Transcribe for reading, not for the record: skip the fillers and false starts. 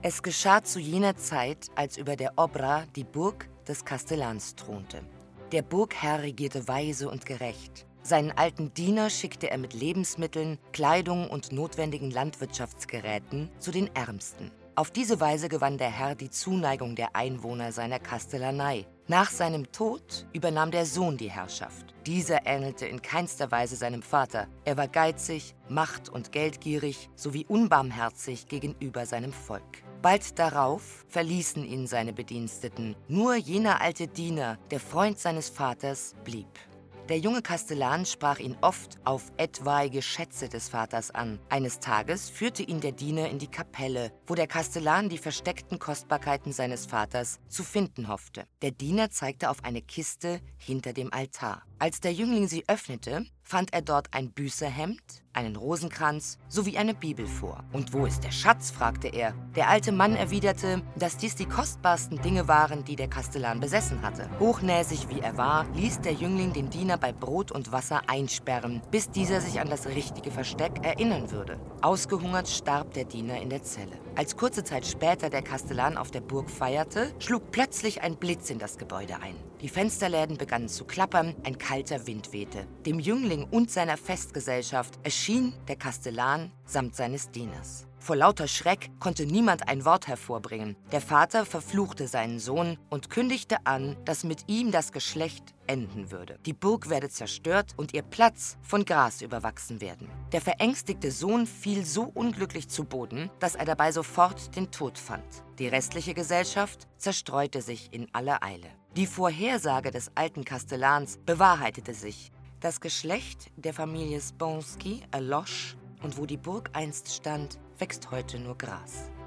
Es geschah zu jener Zeit, als über der Obra die Burg des Kastellans thronte. Der Burgherr regierte weise und gerecht. Seinen alten Diener schickte er mit Lebensmitteln, Kleidung und notwendigen Landwirtschaftsgeräten zu den Ärmsten. Auf diese Weise gewann der Herr die Zuneigung der Einwohner seiner Kastellanei. Nach seinem Tod übernahm der Sohn die Herrschaft. Dieser ähnelte in keinster Weise seinem Vater. Er war geizig, macht- und geldgierig sowie unbarmherzig gegenüber seinem Volk. Bald darauf verließen ihn seine Bediensteten. Nur jener alte Diener, der Freund seines Vaters, blieb. Der junge Kastellan sprach ihn oft auf etwaige Schätze des Vaters an. Eines Tages führte ihn der Diener in die Kapelle, wo der Kastellan die versteckten Kostbarkeiten seines Vaters zu finden hoffte. Der Diener zeigte auf eine Kiste hinter dem Altar. Als der Jüngling sie öffnete, fand er dort ein Büßerhemd, einen Rosenkranz sowie eine Bibel vor. »Und wo ist der Schatz?« fragte er. Der alte Mann erwiderte, dass dies die kostbarsten Dinge waren, die der Kastellan besessen hatte. Hochnäsig wie er war, ließ der Jüngling den Diener bei Brot und Wasser einsperren, bis dieser sich an das richtige Versteck erinnern würde. Ausgehungert starb der Diener in der Zelle. Als kurze Zeit später der Kastellan auf der Burg feierte, schlug plötzlich ein Blitz in das Gebäude ein. Die Fensterläden begannen zu klappern, ein kalter Wind wehte. Dem Jüngling und seiner Festgesellschaft erschien der Kastellan samt seines Dieners. Vor lauter Schreck konnte niemand ein Wort hervorbringen. Der Vater verfluchte seinen Sohn und kündigte an, dass mit ihm das Geschlecht enden würde. Die Burg werde zerstört und ihr Platz von Gras überwachsen werden. Der verängstigte Sohn fiel so unglücklich zu Boden, dass er dabei sofort den Tod fand. Die restliche Gesellschaft zerstreute sich in aller Eile. Die Vorhersage des alten Kastellans bewahrheitete sich. Das Geschlecht der Familie Sponski erlosch und wo die Burg einst stand, wächst heute nur Gras.